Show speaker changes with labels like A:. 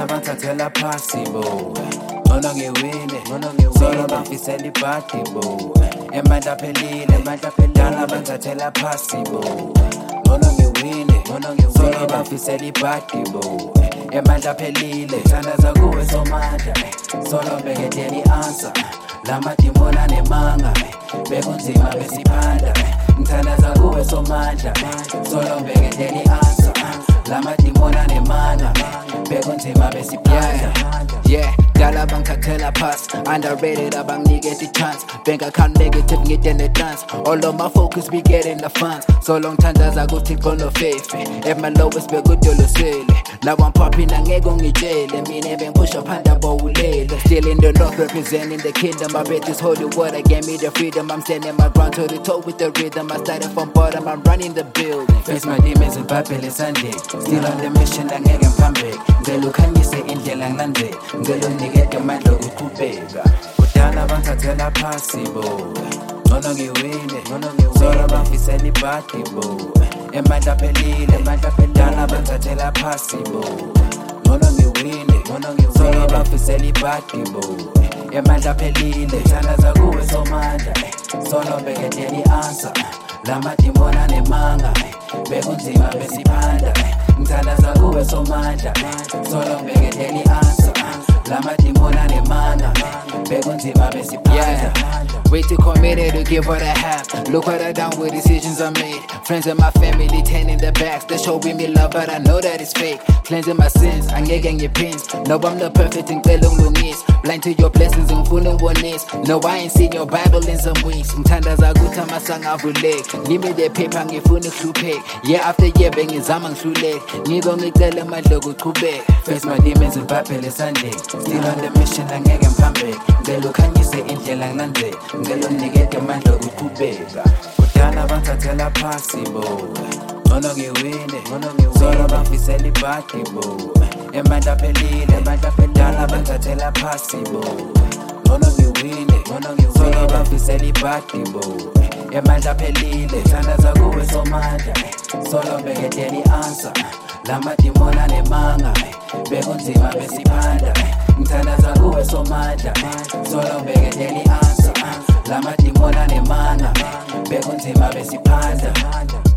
A: Kudala bangithathela phasi bo, ngcono ngiwine, solo bangifisela ibhadi bo, emandla aphelile, kudala bangithathela phasi bo, ngcono ngiwine, solo bangifisela ibhadi bo, emandla aphelile, thandaza kuwe somandla, solo ngibekethela i-answer, lamadimoni anemanga, bekunzima besiphanda, ngithandaza kuwe somandla, solo ngibekethela i-answer, lamadimoni anemanga, bekunzima besiphanda.
B: Yeah, dala bangithathela phasi, underrated abanginikeza i-chance, bank account negative ngide ne-dance, all of my focus be getting the funds, so long thandaza kuThixo nofefe, at my lowest bekudolisele, now I'm popping angeke ungitshele, mina bengiphusha phanda bowulele, still in the north representing the kingdom, I bet this holy water gave me the freedom, I'm standing my ground toe to toe with the rhythm, I started from bottom, I'm running the building,
A: face my demons and babele Sunday, still on the mission angeke ngiphambeke, ngicela ukhanyise indlela ngilandele, ngicela unikeze amandla okuqhubeka, kudala bangithathela phasi bo, ngcono ngiwine, solo bangifisela ibhadi bo, emandla aphelile, kudala bangithathela phasi bo, ngcono ngiwine, solo bangifisela ibhadi bo, emandla aphelile, thandaza kuwe somandla, solo ngibekethela i-answer, lamadimoni anemanga, bekunzima besiphanda, ngithandaza kuwe somandla, solo ngibekethela i-answer, lamadimoni anemanga, bekunzima besiphanda.
B: way too committed to give what I have. Look what I done with decisions I made. Friends and my family turning their backs. They showing me love, but I know that it's fake. Cleansing my sins, angeke ngipins. No, I'm not perfect, ngicela ungilungise. Blind to your blessings, ngifuna ngibonise. No, I ain't seen your Bible in some weeks. Ngithandaza ukuthi amasanga avuleke. Give me the paper, ngifuna ukuhlupheka. Year after year bengizama ngihluleke. Ngiko ngicela amandla okuqhubeka.
A: Face my demons and babele Sunday. Still on the mission, angeke ngiphambeke. Ngicela ukhanyise indlela ngilandele. Ngicela unikeze amandla okuqhubeka. Kudala bangithathela phasi bo, ngcono ngiwine, solo bangifisela ibhadi bo, emandla aphelile, kudala bangithathela phasi bo, ngcono ngiwine, solo bangifisela ibhadi bo, emandla aphelile, thandaza kuwe somandla, solo ngibekethela i-answer, lamadimoni anemanga, bekunzima besiphanda, ngithandaza kuwe somandla, solo ngibekethela i-answer, lamadimoni anemanga, bekunzima besiphanda.